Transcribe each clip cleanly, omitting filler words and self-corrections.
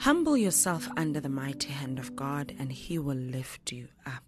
Humble yourself under the mighty hand of God, and He will lift you up.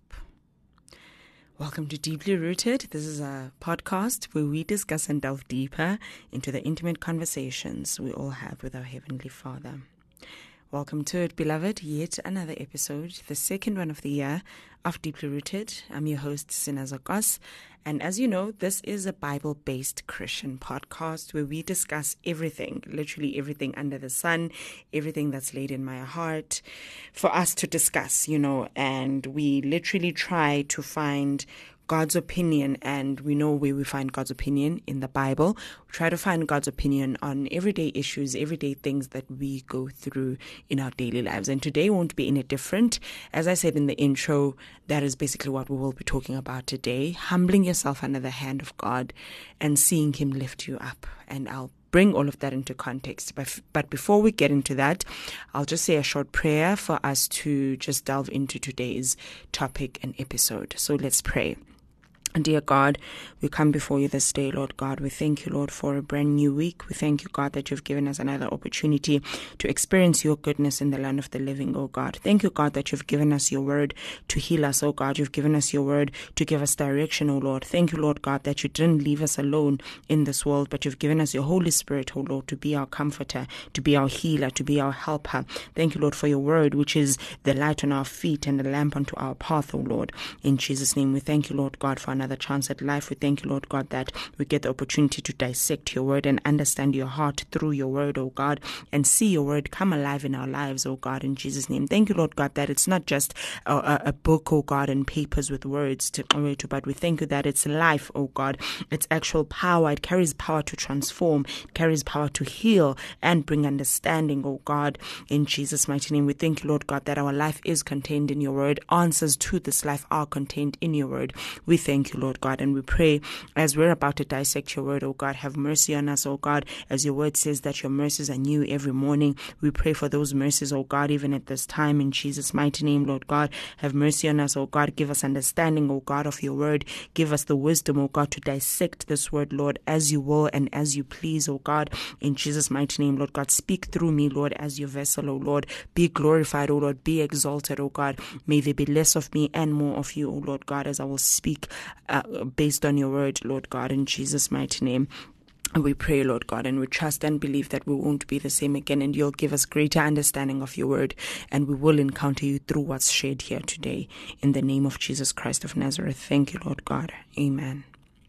Welcome to Deeply Rooted. This is a podcast where we discuss and delve deeper into the intimate conversations we all have with our Heavenly Father. Welcome to it, beloved. Yet another episode, the second one of the year of Deeply Rooted. I'm your host, Sinazakos. And as you know, this is a Bible-based Christian podcast where we discuss everything, literally everything under the sun, everything that's laid in my heart for us to discuss, and we literally try to find God's opinion, and we know where we find God's opinion in the Bible. We try to find God's opinion on everyday issues, everyday things that we go through in our daily lives. And today won't be any different. As I said in the intro, that is basically what we will be talking about today. Humbling yourself under the hand of God and seeing Him lift you up. And I'll bring all of that into context. But before we get into that, I'll just say a short prayer for us to just delve into today's topic and episode. So let's pray. And dear God, we come before you this day, Lord God. We thank you, Lord, for a brand new week. We thank you, God, that you've given us another opportunity to experience your goodness in the land of the living, oh God. Thank you, God, that you've given us your word to heal us, oh God. You've given us your word to give us direction, oh Lord. Thank you, Lord God, that you didn't leave us alone in this world, but you've given us your Holy Spirit, oh Lord, to be our comforter, to be our healer, to be our helper. Thank you, Lord, for your word, which is the light on our feet and the lamp unto our path, oh Lord. In Jesus' name, we thank you, Lord God, for another chance at life. We thank you, Lord God, that we get the opportunity to dissect your word and understand your heart through your word, oh God, and see your word come alive in our lives, oh God, in Jesus' name. Thank you, Lord God, that it's not just a book, oh God, and papers with words to read to, but we thank you that it's life, oh God. It's actual power. It carries power to transform. It carries power to heal and bring understanding, oh God, in Jesus' mighty name. We thank you, Lord God, that our life is contained in your word. Answers to this life are contained in your word. We thank you, Lord God, and we pray as we're about to dissect your word, oh God, have mercy on us, oh God, as your word says that your mercies are new every morning. We pray for those mercies, oh God, even at this time, in Jesus' mighty name, Lord God. Have mercy on us, oh God. Give us understanding, oh God, of your word. Give us the wisdom, oh God, to dissect this word, Lord, as you will and as you please, oh God, in Jesus' mighty name, Lord God. Speak through me, Lord, as your vessel, oh Lord. Be glorified, oh Lord. Be exalted, oh God. May there be less of me and more of you, oh Lord God, as I will speak based on your word, Lord God, in Jesus' mighty name. And we pray, Lord God, and we trust and believe that we won't be the same again, and you'll give us greater understanding of your word, and we will encounter you through what's shared here today. In the name of Jesus Christ of Nazareth. Thank you, Lord God. Amen.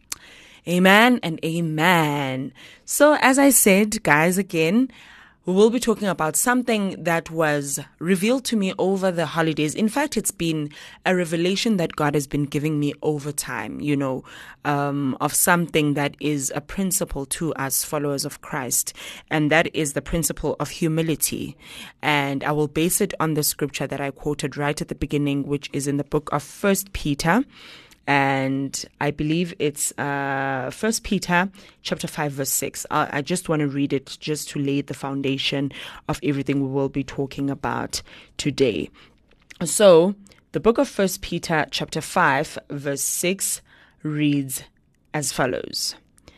Amen and amen. So as I said, guys, again, we will be talking about something that was revealed to me over the holidays. In fact, it's been a revelation that God has been giving me over time, of something that is a principle to us followers of Christ. And that is the principle of humility. And I will base it on the scripture that I quoted right at the beginning, which is in the book of 1 Peter. And I believe it's 1 Peter chapter 5, verse 6. I just want to read it just to lay the foundation of everything we will be talking about today. So the book of 1 Peter chapter 5, verse 6 reads as follows.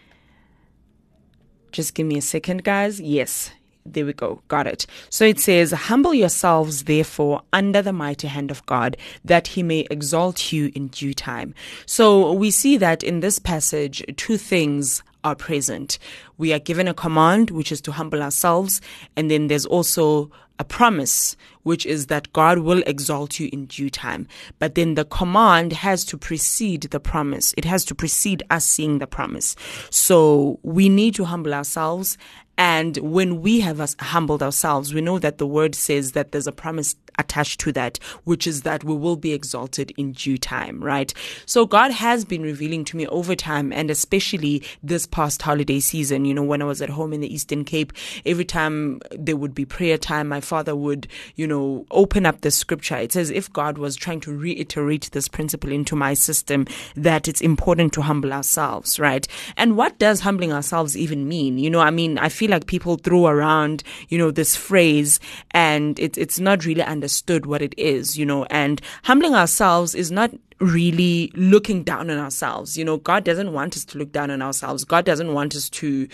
Just give me a second, guys. Yes. There we go. Got it. So it says, humble yourselves, therefore, under the mighty hand of God, that he may exalt you in due time. So we see that in this passage, two things are present. We are given a command, which is to humble ourselves. And then there's also a promise, which is that God will exalt you in due time. But then the command has to precede the promise. It has to precede us seeing the promise. So we need to humble ourselves. And when we have humbled ourselves, we know that the word says that there's a promise attached to that, which is that we will be exalted in due time, right? So God has been revealing to me over time, and especially this past holiday season, when I was at home in the Eastern Cape, every time there would be prayer time, my father would, open up the scripture. It's as if God was trying to reiterate this principle into my system, that it's important to humble ourselves, right? And what does humbling ourselves even mean? I feel like people throw around, this phrase, and it's not really understood what it is, and humbling ourselves is not really looking down on ourselves. God doesn't want us to look down on ourselves. God doesn't want us to,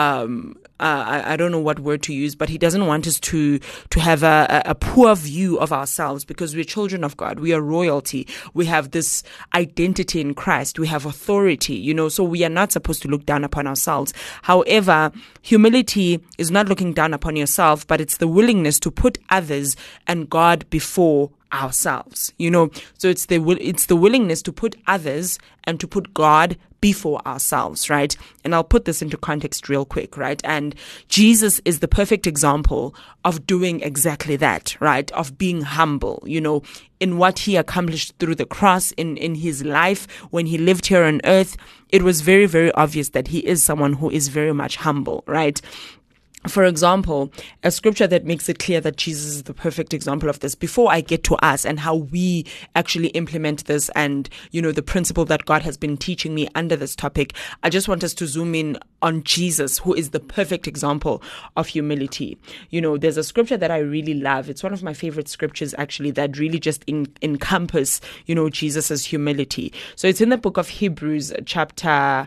I don't know what word to use, but he doesn't want us to have a poor view of ourselves, because we're children of God. We are royalty. We have this identity in Christ. We have authority, so we are not supposed to look down upon ourselves. However, humility is not looking down upon yourself, but it's the willingness to put others and God before ourselves, so it's the willingness to put others and to put God before ourselves, right? And I'll put this into context real quick, right? And Jesus is the perfect example of doing exactly that, right? Of being humble, in what he accomplished through the cross, in his life when he lived here on earth. It was very, very obvious that he is someone who is very much humble, right? For example, a scripture that makes it clear that Jesus is the perfect example of this, before I get to us and how we actually implement this and, the principle that God has been teaching me under this topic, I just want us to zoom in on Jesus, who is the perfect example of humility. There's a scripture that I really love. It's one of my favorite scriptures, actually, that really just encompass, Jesus's humility. So it's in the book of Hebrews, chapter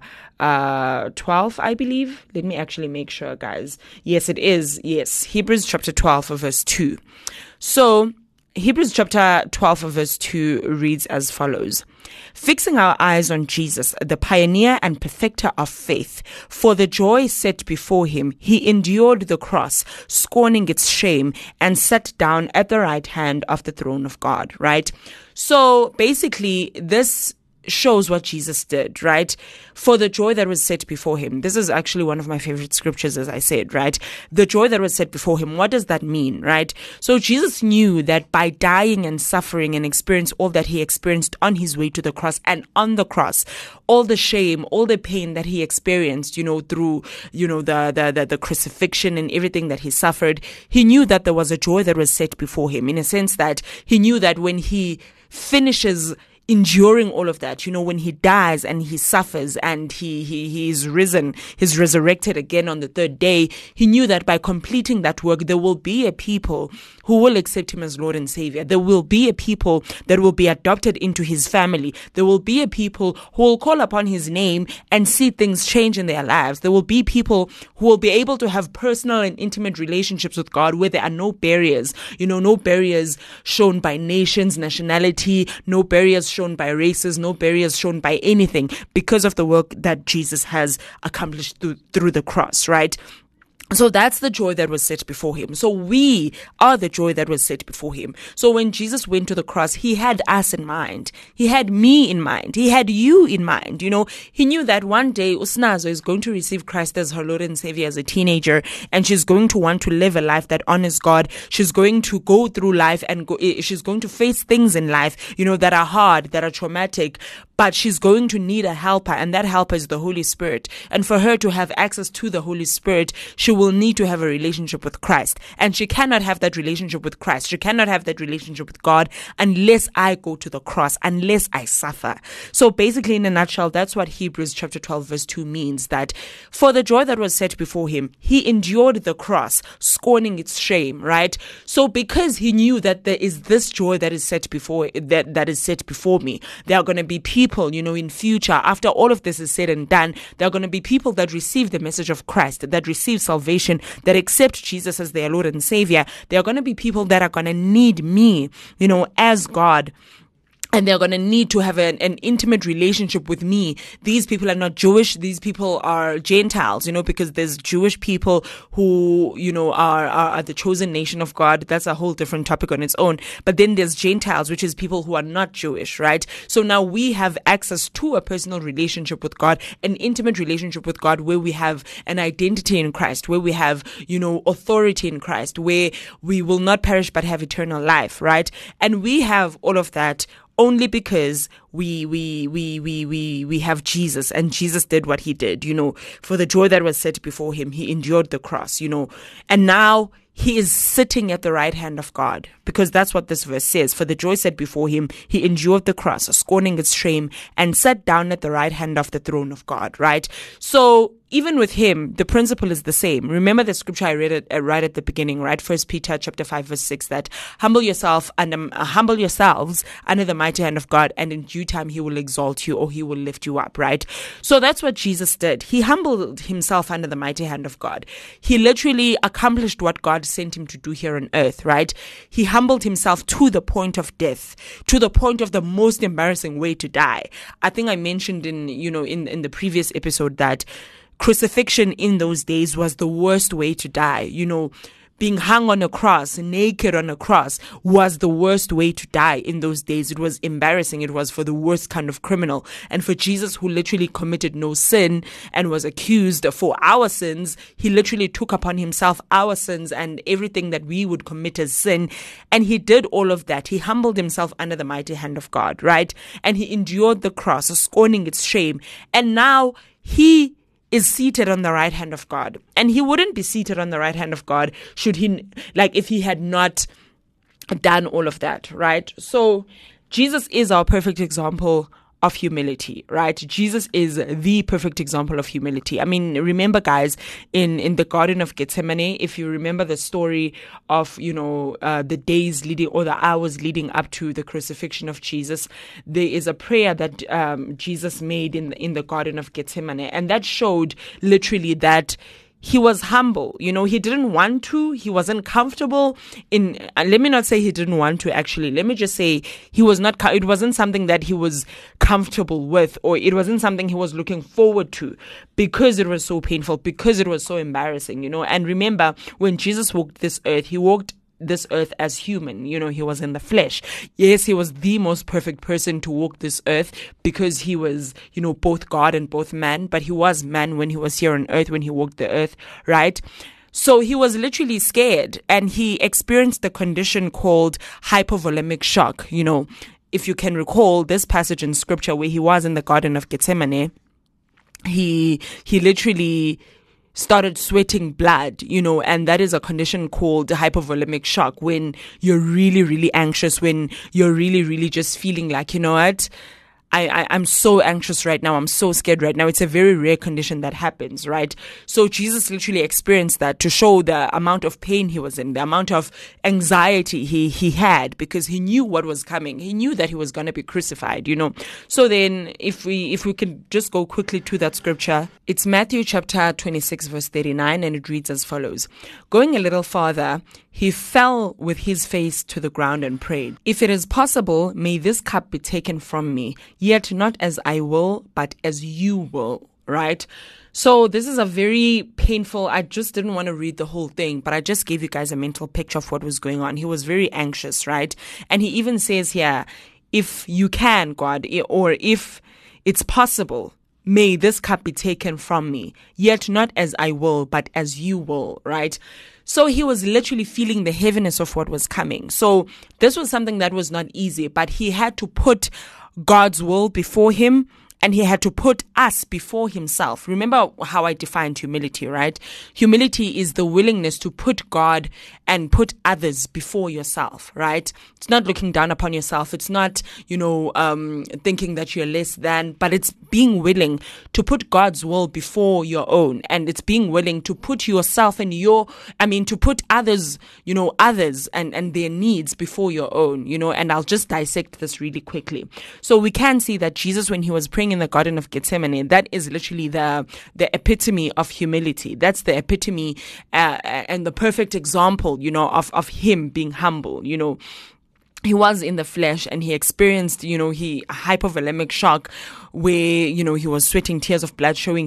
12, I believe. Let me actually make sure, guys. Yes, it is. Yes, Hebrews chapter 12, verse 2. So Hebrews chapter 12, verse 2 reads as follows: fixing our eyes on Jesus, the pioneer and perfecter of faith, for the joy set before him, he endured the cross, scorning its shame, and sat down at the right hand of the throne of God, right? So basically, this shows what Jesus did, right? For the joy that was set before him. This is actually one of my favorite scriptures, as I said, right? The joy that was set before him. What does that mean, right? So Jesus knew that by dying and suffering and experience all that he experienced on his way to the cross, and on the cross, all the shame, all the pain that he experienced, through, the crucifixion and everything that he suffered, he knew that there was a joy that was set before him, in a sense that he knew that when he finishes enduring all of that, when he dies and he suffers and he is risen, he's resurrected again on the third day, he knew that by completing that work, there will be a people who will accept him as Lord and Savior. There will be a people that will be adopted into his family. There will be a people who will call upon his name and see things change in their lives. There will be people who will be able to have personal and intimate relationships with God, where there are no barriers, no barriers shown by nations, nationality, no barriers shown by races, no barriers shown by anything, because of the work that Jesus has accomplished through the cross, right? So that's the joy that was set before him. So we are the joy that was set before him. So when Jesus went to the cross, he had us in mind. He had me in mind. He had you in mind. He knew that one day Usnazo is going to receive Christ as her Lord and Savior as a teenager, and she's going to want to live a life that honors God. She's going to go through life and she's going to face things in life, that are hard, that are traumatic, but she's going to need a helper, and that helper is the Holy Spirit. And for her to have access to the Holy Spirit, she will need to have a relationship with Christ. And she cannot have that relationship with Christ. She cannot have that relationship with God unless I go to the cross, unless I suffer. So basically, in a nutshell, that's what Hebrews chapter 12 verse 2 means, that for the joy that was set before him, he endured the cross, scorning its shame, right? So because he knew that there is this joy that is set before that is set before me, there are going to be people, in future, after all of this is said and done, there are going to be people that receive the message of Christ, that receive salvation, that accept Jesus as their Lord and Savior. There are going to be people that are going to need me, as God. And they're going to need to have an intimate relationship with me. These people are not Jewish. These people are Gentiles, because there's Jewish people who, are the chosen nation of God. That's a whole different topic on its own. But then there's Gentiles, which is people who are not Jewish, right? So now we have access to a personal relationship with God, an intimate relationship with God, where we have an identity in Christ, where we have, authority in Christ, where we will not perish but have eternal life, right? And we have all of that only because we have Jesus, and Jesus did what he did, for the joy that was set before him, he endured the cross, and now he is sitting at the right hand of God, because that's what this verse says. For the joy set before him, he endured the cross, scorning its shame, and sat down at the right hand of the throne of God, right? So even with him, the principle is the same. Remember the scripture I read it right at the beginning, right? 1 Peter chapter 5 verse 6, that humble yourselves under the mighty hand of God, and in due time he will exalt you, or he will lift you up, right? So that's what Jesus did. He humbled himself under the mighty hand of God. He literally accomplished what God sent him to do here on earth, right? He humbled himself to the point of death, to the point of the most embarrassing way to die. I think I mentioned in the previous episode that crucifixion in those days was the worst way to die. Being hung on a cross, naked on a cross, was the worst way to die in those days. It was embarrassing. It was for the worst kind of criminal. And for Jesus, who literally committed no sin and was accused for our sins, he literally took upon himself our sins and everything that we would commit as sin. And he did all of that. He humbled himself under the mighty hand of God, right? And he endured the cross, scorning its shame. And now he is seated on the right hand of God. And he wouldn't be seated on the right hand of God if he had not done all of that, right? So Jesus is our perfect example of humility, right? Jesus is the perfect example of humility. I mean, remember, guys, in the Garden of Gethsemane, if you remember the story of, the days leading or the hours leading up to the crucifixion of Jesus, there is a prayer that Jesus made in the Garden of Gethsemane, and that showed literally that he was humble. He didn't want to. He wasn't comfortable in. Let me not say he didn't want to. Actually, let me just say he was not. It wasn't something that he was comfortable with, or it wasn't something he was looking forward to, because it was so painful, because it was so embarrassing. And remember, when Jesus walked this earth, he walked this earth as human. He was in the flesh. Yes, he was the most perfect person to walk this earth, because he was, both God and both man, but he was man when he was here on earth, when he walked the earth, right? So he was literally scared, and he experienced the condition called hypovolemic shock. If you can recall this passage in scripture where he was in the Garden of Gethsemane, he literally started sweating blood, and that is a condition called hypovolemic shock, when you're really, really anxious, when you're really, really just feeling like, what? I'm so anxious right now. I'm so scared right now. It's a very rare condition that happens, right? So Jesus literally experienced that to show the amount of pain he was in, the amount of anxiety he had, because he knew what was coming. He knew that he was going to be crucified, So then if we can just go quickly to that scripture, it's Matthew chapter 26 verse 39, and it reads as follows. Going a little farther, he fell with his face to the ground and prayed, "If it is possible, may this cup be taken from me, yet not as I will, but as you will," right? So this is a very painful, I just didn't want to read the whole thing, but I just gave you guys a mental picture of what was going on. He was very anxious, right? And he even says here, if you can, God, or if it's possible, may this cup be taken from me, yet not as I will, but as you will, right? So he was literally feeling the heaviness of what was coming. So this was something that was not easy, but he had to put God's will before him, and he had to put us before himself. Remember how I defined humility, right? Humility is the willingness to put God and put others before yourself, right? It's not looking down upon yourself. It's not, thinking that you're less than, but it's being willing to put God's will before your own. And it's being willing to put yourself and to put others, others and their needs before your own, and I'll just dissect this really quickly. So we can see that Jesus, when he was praying in the Garden of Gethsemane, that is literally the epitome of humility. That's the epitome and the perfect example, of him being humble. He was in the flesh, and he experienced, hypovolemic shock, where, he was sweating tears of blood, showing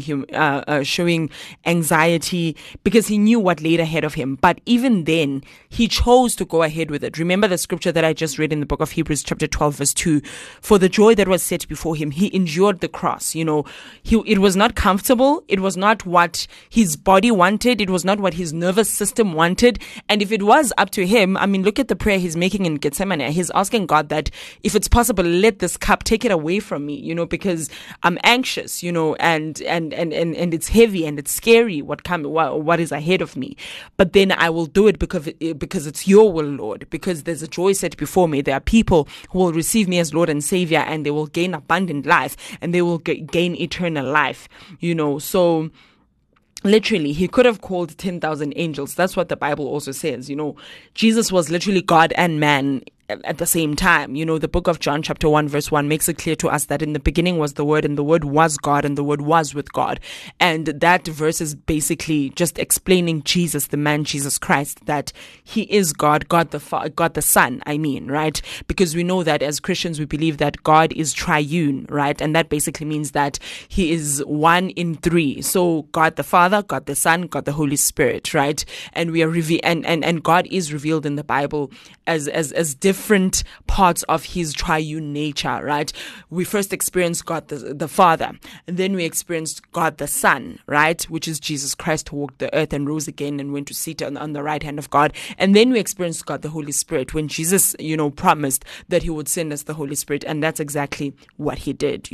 anxiety, because he knew what laid ahead of him. But even then, he chose to go ahead with it. Remember the scripture that I just read in the book of Hebrews chapter 12 verse 2, for the joy that was set before him, he endured the cross. It was not comfortable. It was not what his body wanted. It was not what his nervous system wanted. And if it was up to him, look at the prayer he's making in Gethsemane. He's asking God that if it's possible, let this cup, take it away from me, because I'm anxious, and it's heavy and it's scary what is ahead of me. But then I will do it because it's your will, Lord, because there's a joy set before me. There are people who will receive me as Lord and Savior, and they will gain abundant life, and they will gain eternal life, So literally, he could have called 10,000 angels. That's what the Bible also says. Jesus was literally God and man at the same time. The book of John chapter 1 verse 1 makes it clear to us that in the beginning was the Word, and the Word was God, and the Word was with God. And that verse is basically just explaining Jesus, the man Jesus Christ, that he is God, God the Son, right? Because we know that as Christians, we believe that God is triune, right? And that basically means that he is one in three. So God the Father, God the Son, God the Holy Spirit, right? And we are and God is revealed in the Bible as different parts of his triune nature, right? We first experienced God the Father, and then we experienced God the Son, right? Which is Jesus Christ, who walked the earth and rose again and went to sit on the right hand of God. And then we experienced God the Holy Spirit when Jesus, promised that he would send us the Holy Spirit. And that's exactly what he did,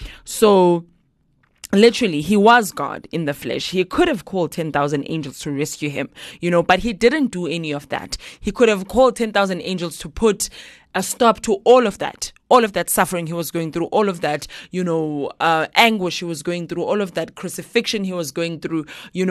So literally, he was God in the flesh. He could have called 10,000 angels to rescue him, but he didn't do any of that. He could have called 10,000 angels to put a stop to all of that suffering he was going through, all of that, anguish he was going through, all of that crucifixion he was going through.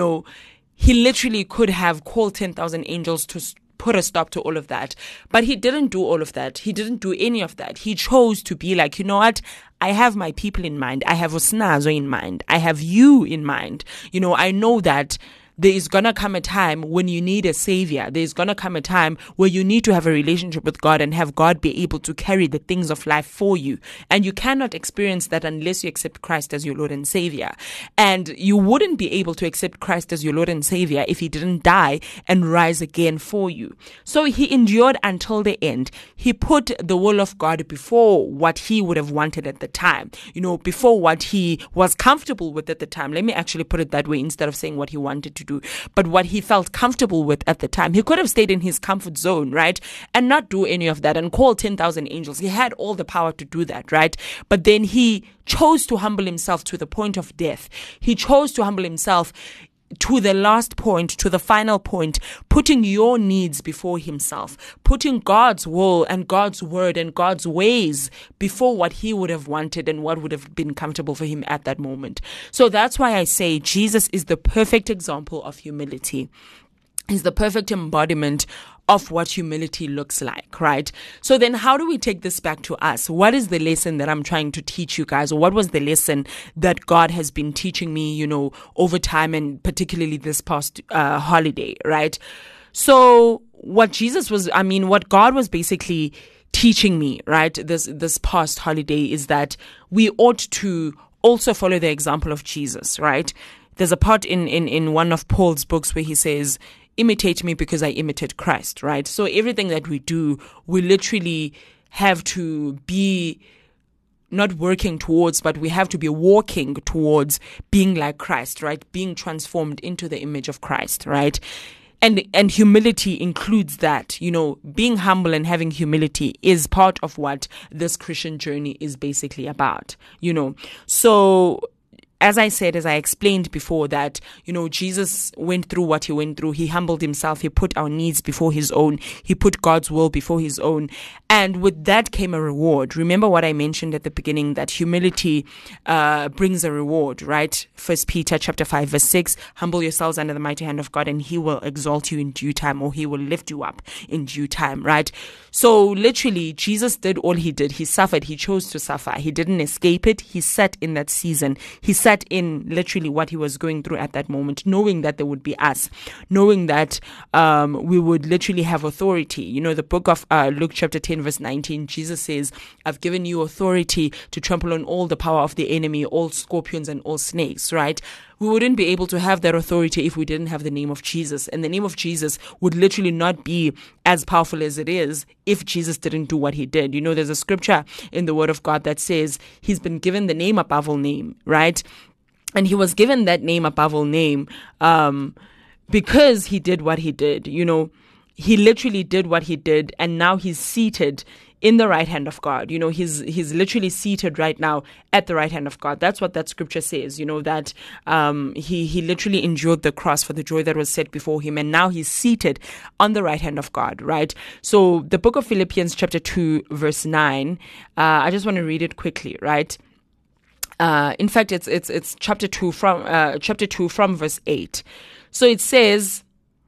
He literally could have called 10,000 angels to put a stop to all of that. But he didn't do all of that. He didn't do any of that. He chose to be like, you know what? I have my people in mind. I have Osnazo in mind. I have you in mind. I know that there is going to come a time when you need a savior. There is going to come a time where you need to have a relationship with God and have God be able to carry the things of life for you. And you cannot experience that unless you accept Christ as your Lord and Savior. And you wouldn't be able to accept Christ as your Lord and Savior if he didn't die and rise again for you. So he endured until the end. He put the will of God before what he would have wanted at the time, before what he was comfortable with at the time. Let me actually put it that way instead of saying what he wanted to do. But what he felt comfortable with at the time. He could have stayed in his comfort zone, right? And not do any of that and call 10,000 angels. He had all the power to do that, right? But then he chose to humble himself to the point of death. He chose to humble himself to the last point, to the final point, putting your needs before himself, putting God's will and God's word and God's ways before what he would have wanted and what would have been comfortable for him at that moment. So that's why I say Jesus is the perfect example of humility. He's the perfect embodiment of what humility looks like, right? So then how do we take this back to us? What is the lesson that I'm trying to teach you guys? Or what was the lesson that God has been teaching me, over time, and particularly this past holiday, right? So what God was basically teaching me, right, this past holiday is that we ought to also follow the example of Jesus, right? There's a part in one of Paul's books where he says, imitate me because I imitate Christ, right? So everything that we do, we literally have to be not working towards, but we have to be walking towards being like Christ, right? Being transformed into the image of Christ, right? And humility includes that, being humble and having humility is part of what this Christian journey is basically about, So as I explained before, that, Jesus went through what he went through. He humbled himself. He put our needs before his own. He put God's will before his own. And with that came a reward. Remember what I mentioned at the beginning, that humility brings a reward, right? 1 Peter chapter 5, verse 6, humble yourselves under the mighty hand of God and he will exalt you in due time, or he will lift you up in due time, right? So literally, Jesus did all he did. He suffered. He chose to suffer. He didn't escape it. He sat in that season. He sat in literally what he was going through at that moment, knowing that there would be us, knowing that we would literally have authority. The book of Luke chapter 10 verse 19, Jesus says, I've given you authority to trample on all the power of the enemy, all scorpions and all snakes, right? We wouldn't be able to have that authority if we didn't have the name of Jesus. And the name of Jesus would literally not be as powerful as it is if Jesus didn't do what he did. There's a scripture in the Word of God that says he's been given the name above all name, right? And he was given that name above all name because he did what he did. He literally did what he did, and now he's seated in the right hand of God. He's literally seated right now at the right hand of God. That's what that scripture says, that he literally endured the cross for the joy that was set before him. And now he's seated on the right hand of God, right? So the book of Philippians chapter 2, verse 9, I just want to read it quickly, right? In fact, it's chapter 2 from verse 8. So it says,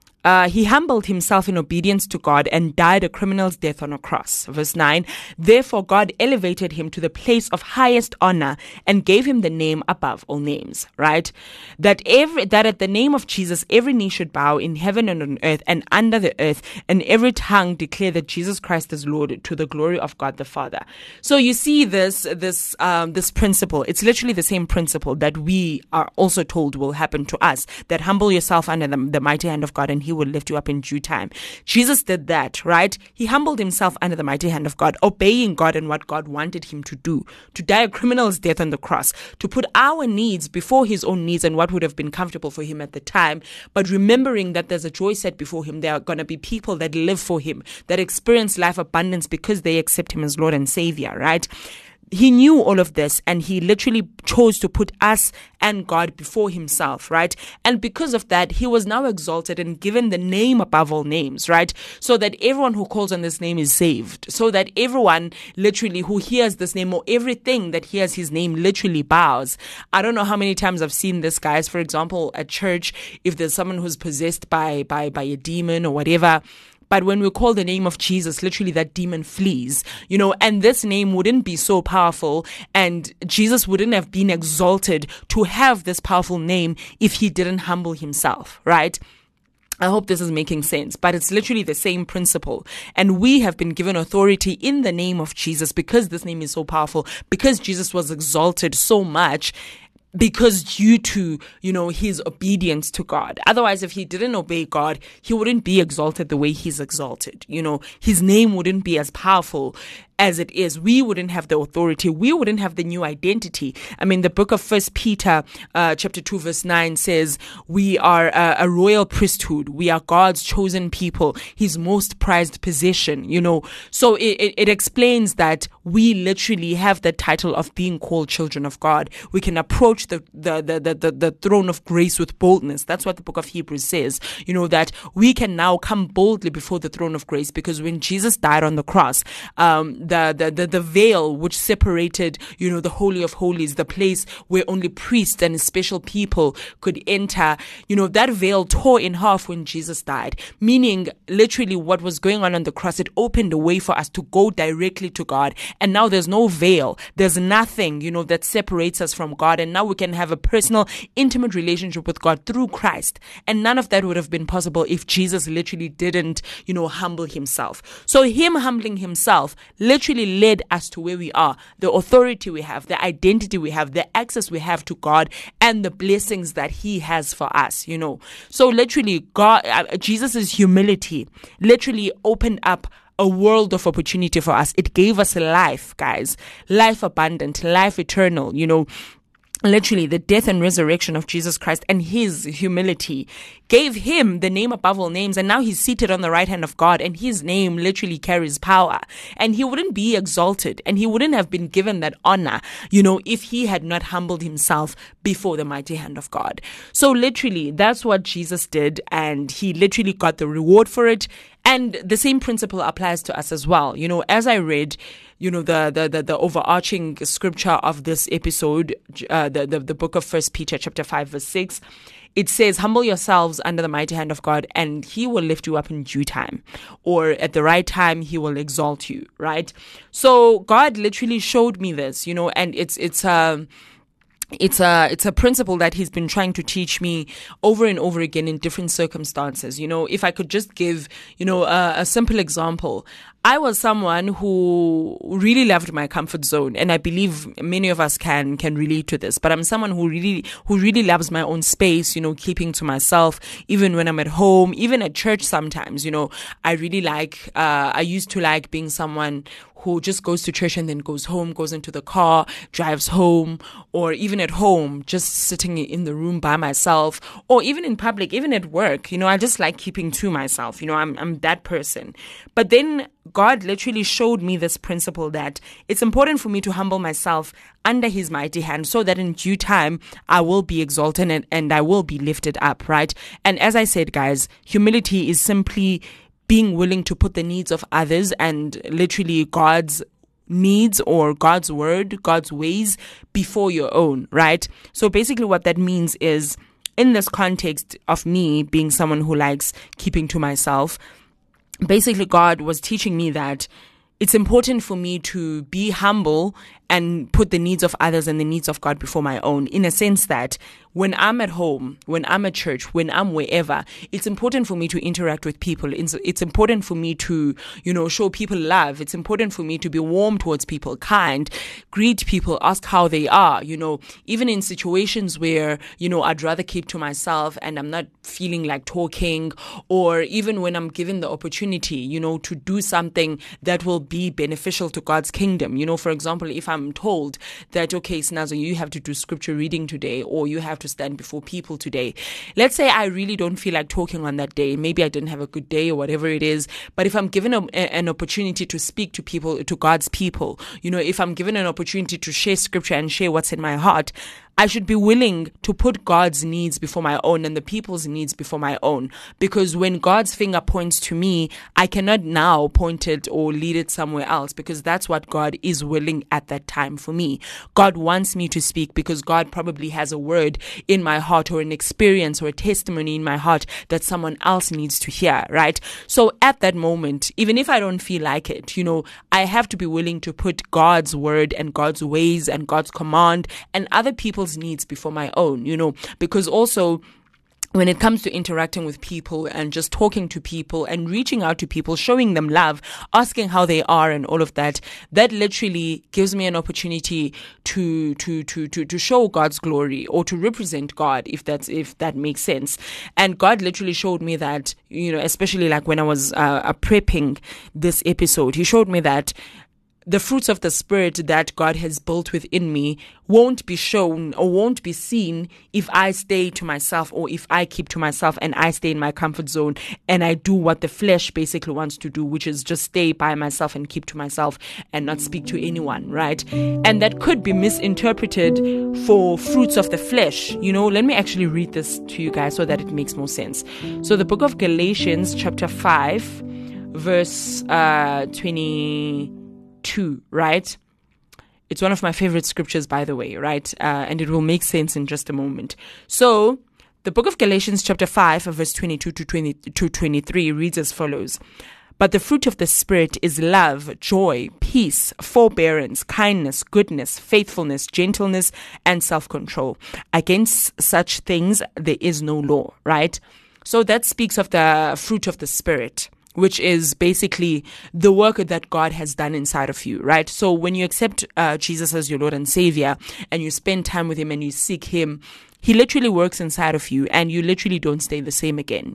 he humbled himself in obedience to God and died a criminal's death on a cross. Verse 9, therefore God elevated him to the place of highest honor and gave him the name above all names, right? That at the name of Jesus, every knee should bow in heaven and on earth and under the earth, and every tongue declare that Jesus Christ is Lord, to the glory of God the Father. So you see this principle. It's literally the same principle that we are also told will happen to us, that humble yourself under the mighty hand of God and he will lift you up in due time. Jesus did that, right? He humbled himself under the mighty hand of God, obeying God and what God wanted him to do, to die a criminal's death on the cross, to put our needs before his own needs and what would have been comfortable for him at the time, but remembering that there's a joy set before him. There are going to be people that live for him, that experience life abundance because they accept him as Lord and Savior, right? He knew all of this, and he literally chose to put us and God before himself, right? And because of that, he was now exalted and given the name above all names, right? So that everyone who calls on this name is saved. So that everyone literally who hears this name, or everything that hears his name, literally bows. I don't know how many times I've seen this, guys. For example, at church, if there's someone who's possessed by a demon or whatever, but when we call the name of Jesus, literally that demon flees, and this name wouldn't be so powerful, and Jesus wouldn't have been exalted to have this powerful name if he didn't humble himself, right? I hope this is making sense, but it's literally the same principle. And we have been given authority in the name of Jesus because this name is so powerful, because Jesus was exalted so much, because due to, his obedience to God. Otherwise, if he didn't obey God, he wouldn't be exalted the way he's exalted. His name wouldn't be as powerful as it is. We wouldn't have the authority. We wouldn't have the new identity. I mean, the book of 1 Peter, chapter 2, verse 9 says, we are a royal priesthood. We are God's chosen people, his most prized possession, So it explains that we literally have the title of being called children of God. We can approach the throne of grace with boldness. That's what the book of Hebrews says, that we can now come boldly before the throne of grace, because when Jesus died on the cross, the veil which separated, the Holy of Holies, the place where only priests and special people could enter, that veil tore in half when Jesus died, meaning literally what was going on the cross, it opened a way for us to go directly to God. And now there's no veil. There's nothing, that separates us from God. And now we can have a personal, intimate relationship with God through Christ. And none of that would have been possible if Jesus literally didn't, humble himself. So him humbling himself literally led us to where we are, the authority we have, the identity we have, the access we have to God, and the blessings that he has for us, So literally, Jesus' humility literally opened up a world of opportunity for us. It gave us life, guys, life abundant, life eternal, Literally, the death and resurrection of Jesus Christ and his humility gave him the name above all names. And now he's seated on the right hand of God, and his name literally carries power. And he wouldn't be exalted, and he wouldn't have been given that honor, if he had not humbled himself before the mighty hand of God. So literally, that's what Jesus did, and he literally got the reward for it. And the same principle applies to us as well. As I read, the overarching scripture of this episode, the book of 1 Peter chapter 5, verse 6, it says, humble yourselves under the mighty hand of God, and he will lift you up in due time, or at the right time, he will exalt you, right? So God literally showed me this, and it's a principle that he's been trying to teach me over and over again in different circumstances. If I could just give, a simple example. I was someone who really loved my comfort zone, and I believe many of us can relate to this. But I'm someone who really loves my own space, keeping to myself, even when I'm at home, even at church sometimes, I really I used to like being someone who just goes to church and then goes home, goes into the car, drives home, or even at home, just sitting in the room by myself, or even in public, even at work. I just like keeping to myself. I'm that person. But then God literally showed me this principle that it's important for me to humble myself under his mighty hand, so that in due time I will be exalted and I will be lifted up, right? And as I said, guys, humility is simply being willing to put the needs of others and literally God's needs or God's word, God's ways before your own, right? So basically what that means is, in this context of me being someone who likes keeping to myself, basically God was teaching me that it's important for me to be humble and put the needs of others and the needs of God before my own, in a sense that when I'm at home, when I'm at church, when I'm wherever, it's important for me to interact with people. It's important for me to, show people love. It's important for me to be warm towards people, kind, greet people, ask how they are, even in situations where, I'd rather keep to myself and I'm not feeling like talking, or even when I'm given the opportunity, to do something that will be beneficial to God's kingdom. For example, if I'm told that, okay, Snazo, you have to do scripture reading today, or you have to stand before people today. Let's say I really don't feel like talking on that day. Maybe I didn't have a good day or whatever it is. But if I'm given an opportunity to speak to people, to God's people, if I'm given an opportunity to share scripture and share what's in my heart, I should be willing to put God's needs before my own and the people's needs before my own. Because when God's finger points to me, I cannot now point it or lead it somewhere else, because that's what God is willing at that time for me. God wants me to speak because God probably has a word in my heart, or an experience or a testimony in my heart that someone else needs to hear, right? So at that moment, even if I don't feel like it, I have to be willing to put God's word and God's ways and God's command and other people's needs before my own, because also when it comes to interacting with people and just talking to people and reaching out to people, showing them love, asking how they are and all of that, that literally gives me an opportunity to show God's glory, or to represent God, if that makes sense. And God literally showed me that, especially like when I was prepping this episode, he showed me that the fruits of the Spirit that God has built within me won't be shown or won't be seen if I stay to myself, or if I keep to myself and I stay in my comfort zone and I do what the flesh basically wants to do, which is just stay by myself and keep to myself and not speak to anyone, right? And that could be misinterpreted for fruits of the flesh. Let me actually read this to you guys so that it makes more sense. So the book of Galatians chapter 5 verse 22, right? It's one of my favorite scriptures, by the way, right? And it will make sense in just a moment. So the book of Galatians chapter 5 verse 22 to 23 reads as follows. But the fruit of the Spirit is love, joy, peace, forbearance, kindness, goodness, faithfulness, gentleness, and self-control. Against such things there is no law, right? So that speaks of the fruit of the Spirit, which is basically the work that God has done inside of you, right? So when you accept Jesus as your Lord and Savior, and you spend time with him and you seek him, he literally works inside of you, and you literally don't stay the same again,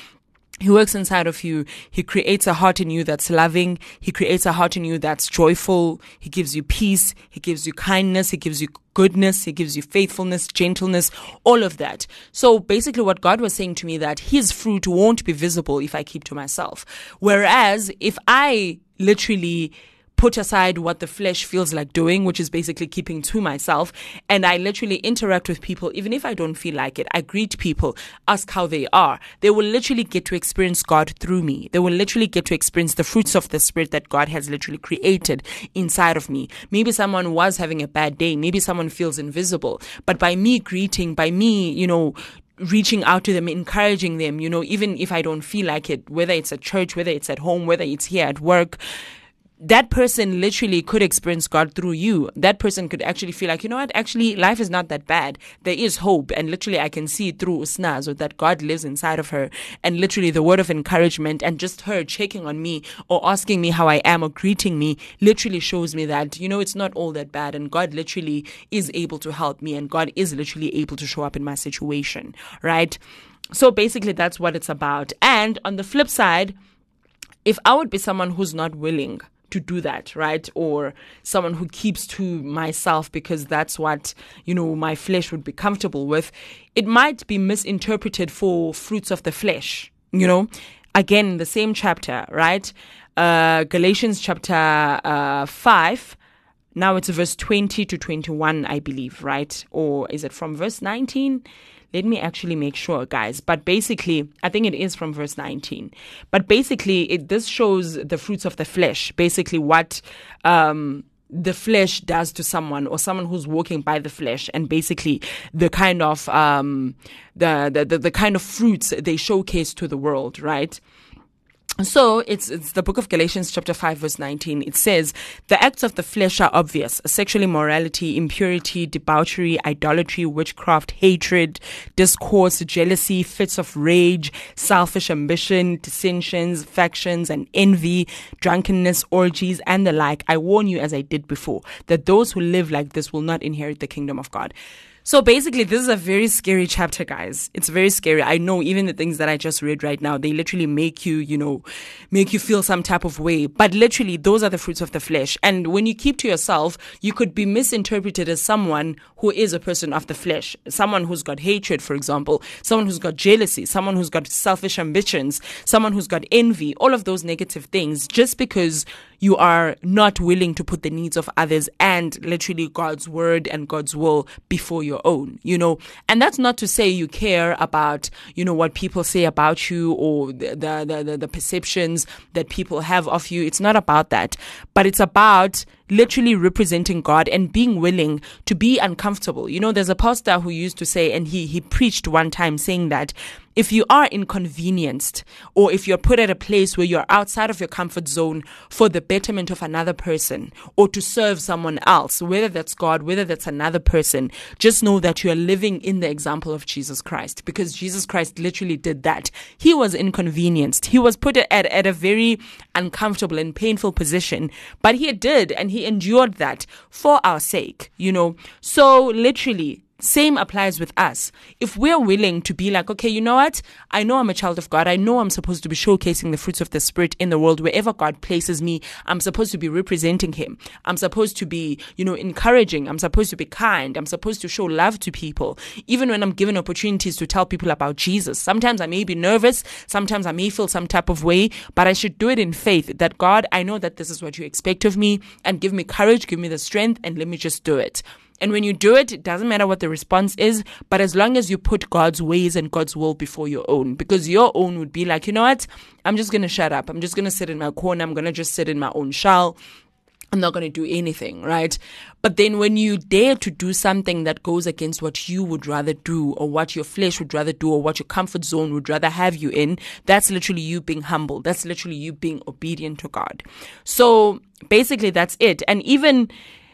He works inside of you. He creates a heart in you that's loving. He creates a heart in you that's joyful. He gives you peace. He gives you kindness. He gives you goodness. He gives you faithfulness, gentleness, all of that. So basically what God was saying to me, that his fruit won't be visible if I keep to myself. Whereas if I literally put aside what the flesh feels like doing, which is basically keeping to myself, and I literally interact with people, even if I don't feel like it, I greet people, ask how they are, they will literally get to experience God through me. They will literally get to experience the fruits of the Spirit that God has literally created inside of me. Maybe someone was having a bad day, maybe someone feels invisible, but by me greeting, by me, reaching out to them, encouraging them, even if I don't feel like it, whether it's at church, whether it's at home, whether it's here at work, that person literally could experience God through you. That person could actually feel like, actually life is not that bad. There is hope. And literally I can see through Snazo that God lives inside of her. And literally the word of encouragement and just her checking on me or asking me how I am or greeting me literally shows me that, it's not all that bad. And God literally is able to help me. And God is literally able to show up in my situation, right? So basically that's what it's about. And on the flip side, if I would be someone who's not willing to do that, right? Or someone who keeps to myself because that's what, my flesh would be comfortable with, it might be misinterpreted for fruits of the flesh, Again, the same chapter, right? Galatians chapter 5, Now it's verse 20 to 21, I believe, right? Or is it from verse 19? Let me actually make sure, guys. But basically, I think it is from verse 19. But basically, this shows the fruits of the flesh. Basically, what the flesh does to someone, or someone who's walking by the flesh, and basically the kind of the kind of fruits they showcase to the world, right? So it's the book of Galatians chapter 5 verse 19. It says, the acts of the flesh are obvious: sexual immorality, impurity, debauchery, idolatry, witchcraft, hatred, discourse, jealousy, fits of rage, selfish ambition, dissensions, factions, and envy, drunkenness, orgies, and the like. I warn you, as I did before, that those who live like this will not inherit the kingdom of God. So basically, this is a very scary chapter, guys. It's very scary. I know even the things that I just read right now, they literally make you feel some type of way. But literally, those are the fruits of the flesh. And when you keep to yourself, you could be misinterpreted as someone who is a person of the flesh. Someone who's got hatred, for example. Someone who's got jealousy. Someone who's got selfish ambitions. Someone who's got envy. All of those negative things, just because you are not willing to put the needs of others and literally God's word and God's will before your own, and that's not to say you care about, what people say about you, or the perceptions that people have of you. It's not about that, but it's about literally representing God and being willing to be uncomfortable. There's a pastor who used to say, and he preached one time saying that if you are inconvenienced, or if you're put at a place where you're outside of your comfort zone for the betterment of another person, or to serve someone else, whether that's God, whether that's another person, just know that you are living in the example of Jesus Christ, because Jesus Christ literally did that. He was inconvenienced. He was put at a very uncomfortable and painful position, but he did, and he endured that for our sake, So literally, same applies with us. If we're willing to be like, okay, you know what? I know I'm a child of God. I know I'm supposed to be showcasing the fruits of the Spirit in the world. Wherever God places me, I'm supposed to be representing Him. I'm supposed to be, encouraging. I'm supposed to be kind. I'm supposed to show love to people. Even when I'm given opportunities to tell people about Jesus. Sometimes I may be nervous. Sometimes I may feel some type of way, but I should do it in faith that, God, I know that this is what you expect of me, and give me courage, give me the strength, and let me just do it. And when you do it, it doesn't matter what the response is, but as long as you put God's ways and God's will before your own, because your own would be like, you know what? I'm just going to shut up. I'm just going to sit in my corner. I'm going to just sit in my own shell. I'm not going to do anything, right? But then when you dare to do something that goes against what you would rather do, or what your flesh would rather do, or what your comfort zone would rather have you in, that's literally you being humble. That's literally you being obedient to God. So basically that's it. And even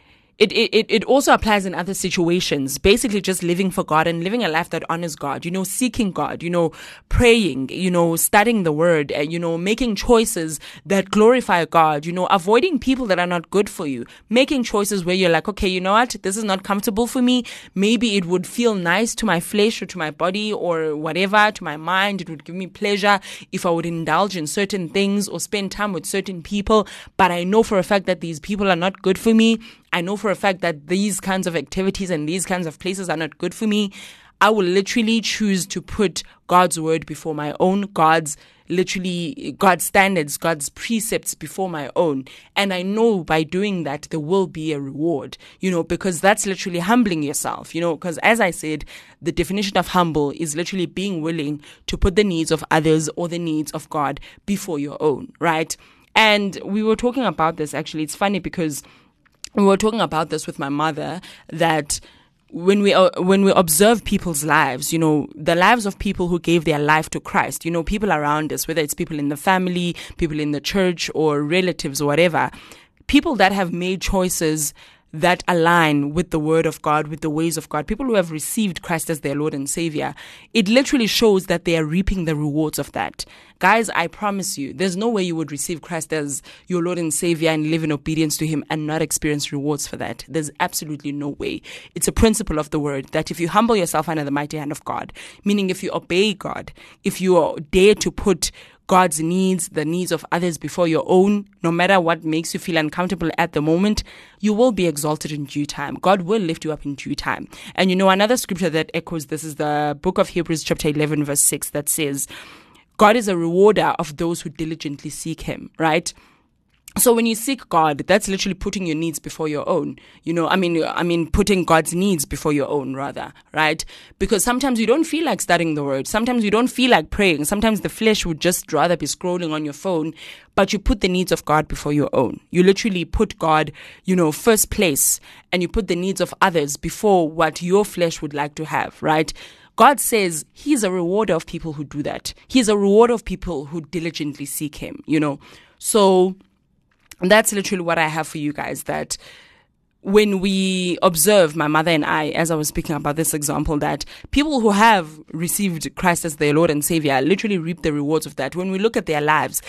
It also applies in other situations, basically just living for God and living a life that honors God, seeking God, praying, studying the word, making choices that glorify God, avoiding people that are not good for you, making choices where you're like, okay, you know what, this is not comfortable for me. Maybe it would feel nice to my flesh or to my body or whatever, to my mind. It would give me pleasure if I would indulge in certain things or spend time with certain people. But I know for a fact that these people are not good for me. I know for a fact that these kinds of activities and these kinds of places are not good for me. I will literally choose to put God's word before my own, God's standards, God's precepts before my own. And I know by doing that, there will be a reward, because that's literally humbling yourself, because as I said, the definition of humble is literally being willing to put the needs of others or the needs of God before your own, right? And we were talking about this, actually. It's funny because we were talking about this with my mother, that when we observe people's lives, the lives of people who gave their life to Christ, people around us, whether it's people in the family, people in the church, or relatives or whatever, people that have made choices that align with the word of God, with the ways of God, people who have received Christ as their Lord and Savior, it literally shows that they are reaping the rewards of that. Guys, I promise you, there's no way you would receive Christ as your Lord and Savior and live in obedience to Him and not experience rewards for that. There's absolutely no way. It's a principle of the word that if you humble yourself under the mighty hand of God, meaning if you obey God, if you dare to put God's needs, the needs of others before your own, no matter what makes you feel uncomfortable at the moment, you will be exalted in due time. God will lift you up in due time. And another scripture that echoes this is the book of Hebrews chapter 11 verse 6 that says, God is a rewarder of those who diligently seek Him, right? So when you seek God, that's literally putting your needs before your own. Putting God's needs before your own, rather, right? Because sometimes you don't feel like studying the word. Sometimes you don't feel like praying. Sometimes the flesh would just rather be scrolling on your phone, but you put the needs of God before your own. You literally put God, first place, and you put the needs of others before what your flesh would like to have, right? God says he's a rewarder of people who do that. He's a rewarder of people who diligently seek him, So that's literally what I have for you guys, that when we observe, my mother and I, as I was speaking about this example, that people who have received Christ as their Lord and Savior literally reap the rewards of that. When we look at their lives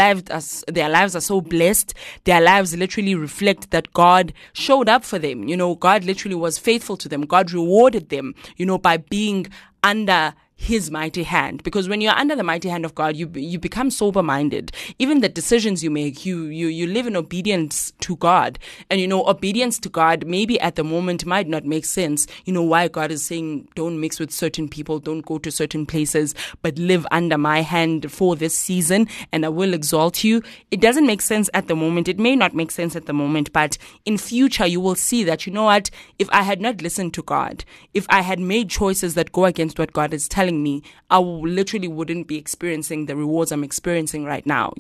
are so blessed. Their lives literally reflect that God showed up for them. God literally was faithful to them. God rewarded them, by being under his mighty hand. Because when you're under the mighty hand of God, you become sober-minded. Even the decisions you make, you live in obedience to God. And obedience to God maybe at the moment might not make sense. Why God is saying don't mix with certain people, don't go to certain places, but live under my hand for this season and I will exalt you. It doesn't make sense at the moment. It may not make sense at the moment, but in future you will see that, if I had not listened to God, if I had made choices that go against what God is telling me, I literally wouldn't be experiencing the rewards I'm experiencing right now,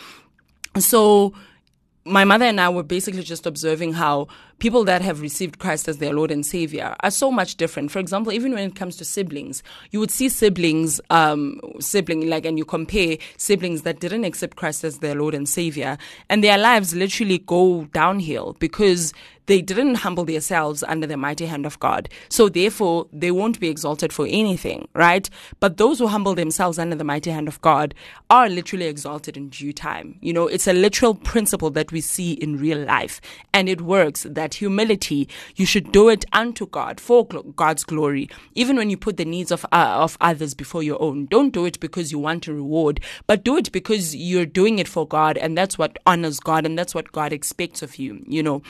So my mother and I were basically just observing how people that have received Christ as their Lord and Savior are so much different. For example, even when it comes to siblings, you would see siblings, and you compare siblings that didn't accept Christ as their Lord and Savior, and their lives literally go downhill because they didn't humble themselves under the mighty hand of God. So therefore, they won't be exalted for anything, right? But those who humble themselves under the mighty hand of God are literally exalted in due time. It's a literal principle that we see in real life, and it works. That humility, you should do it unto God for God's glory. Even when you put the needs of others before your own, don't do it because you want a reward, but do it because you're doing it for God, and that's what honors God, and that's what God expects of you.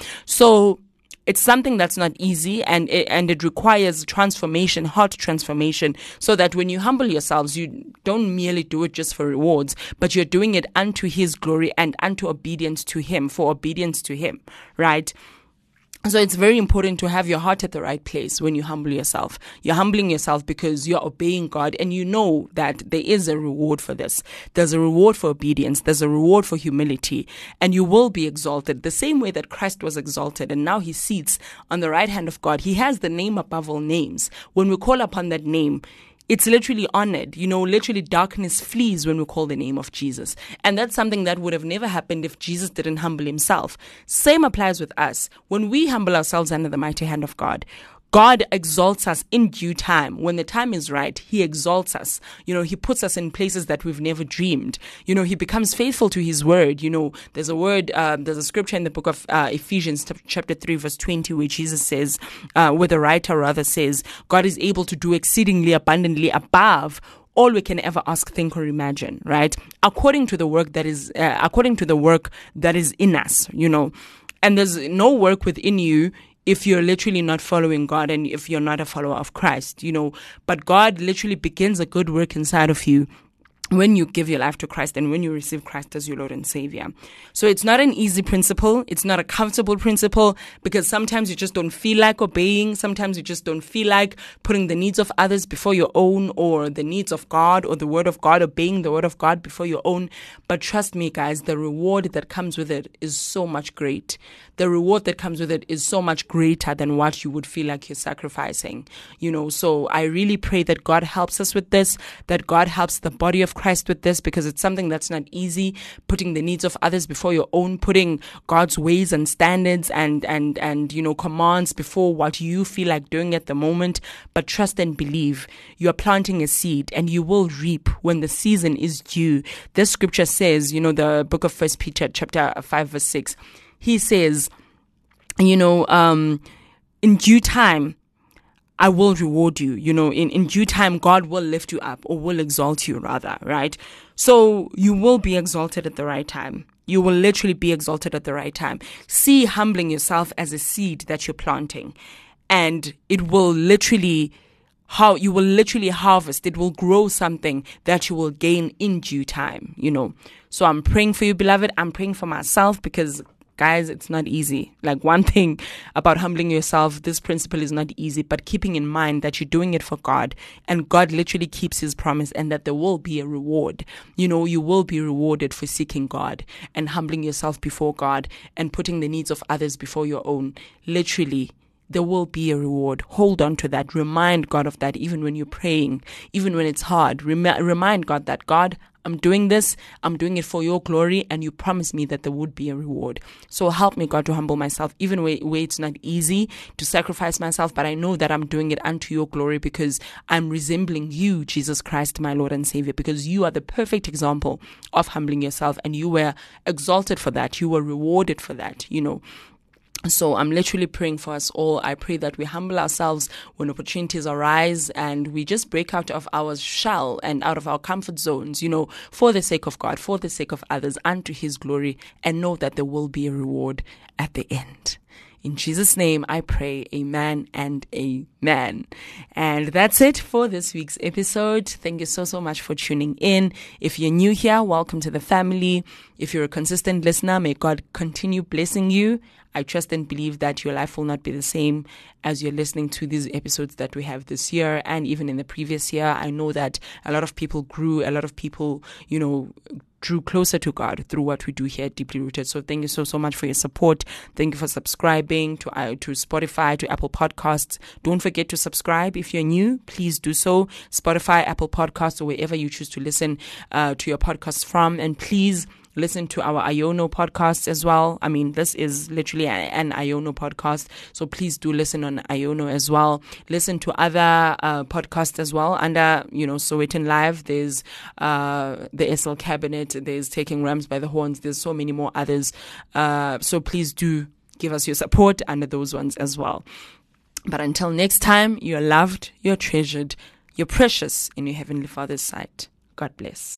So it's something that's not easy, and it requires transformation, heart transformation, so that when you humble yourselves, you don't merely do it just for rewards, but you're doing it unto his glory and unto obedience to him, for obedience to him, right? So it's very important to have your heart at the right place when you humble yourself. You're humbling yourself because you're obeying God, and you know that there is a reward for this. There's a reward for obedience. There's a reward for humility, and you will be exalted the same way that Christ was exalted, and now he sits on the right hand of God. He has the name above all names. When we call upon that name, it's literally honored. Literally darkness flees when we call the name of Jesus. And that's something that would have never happened if Jesus didn't humble himself. Same applies with us. When we humble ourselves under the mighty hand of God, God exalts us in due time. When the time is right, he exalts us. He puts us in places that we've never dreamed. He becomes faithful to his word. There's a scripture in the book of Ephesians chapter 3 verse 20 where Jesus says, where the writer rather says, God is able to do exceedingly abundantly above all we can ever ask, think, or imagine, right? According to the work that is in us, and there's no work within you if you're literally not following God and if you're not a follower of Christ, but God literally begins a good work inside of you when you give your life to Christ and when you receive Christ as your Lord and Savior. So it's not an easy principle. It's not a comfortable principle, because sometimes you just don't feel like obeying. Sometimes you just don't feel like putting the needs of others before your own, or the needs of God or the word of God, obeying the word of God before your own. But trust me, guys, the reward that comes with it is so much great. The reward that comes with it is so much greater than what you would feel like you're sacrificing. So I really pray that God helps us with this, that God helps the body of Christ with this, because it's something that's not easy, putting the needs of others before your own, putting God's ways and standards and commands before what you feel like doing at the moment. But trust and believe. You are planting a seed and you will reap when the season is due. This scripture says, the book of 1 Peter chapter 5 verse 6, he says, in due time, I will reward you. In due time, God will lift you up, or will exalt you rather, right? So you will be exalted at the right time. You will literally be exalted at the right time. See humbling yourself as a seed that you're planting, and it will literally how you will literally harvest. It will grow something that you will gain in due time, So I'm praying for you, beloved. I'm praying for myself because, guys, it's not easy. Like, one thing about humbling yourself, this principle is not easy, but keeping in mind that you're doing it for God, and God literally keeps his promise, and that there will be a reward. You will be rewarded for seeking God and humbling yourself before God and putting the needs of others before your own. Literally, there will be a reward. Hold on to that. Remind God of that even when you're praying, even when it's hard. Remind God that, God, I'm doing this. I'm doing it for your glory, and you promised me that there would be a reward. So help me, God, to humble myself, even where it's not easy to sacrifice myself, but I know that I'm doing it unto your glory because I'm resembling you, Jesus Christ, my Lord and Savior, because you are the perfect example of humbling yourself, and you were exalted for that. You were rewarded for that, So I'm literally praying for us all. I pray that we humble ourselves when opportunities arise, and we just break out of our shell and out of our comfort zones, for the sake of God, for the sake of others, unto his glory, and know that there will be a reward at the end. In Jesus' name, I pray, amen and amen. And that's it for this week's episode. Thank you so much for tuning in. If you're new here, welcome to the family. If you're a consistent listener, may God continue blessing you. I trust and believe that your life will not be the same as you're listening to these episodes that we have this year and even in the previous year. I know that a lot of people grew, a lot of people, drew closer to God through what we do here at Deeply Rooted. So thank you so much for your support. Thank you for subscribing to Spotify, to Apple Podcasts. Don't forget to subscribe. If you're new, please do so. Spotify, Apple Podcasts, or wherever you choose to listen to your podcasts from. And please listen to our Iono podcast as well. I mean, this is literally an Iono podcast, so please do listen on Iono as well. Listen to other podcasts as well under, Sowetan Live. There's the SL Cabinet. There's Taking Rams by the Horns. There's so many more others. So please do give us your support under those ones as well. But until next time, you're loved, you're treasured, you're precious in your Heavenly Father's sight. God bless.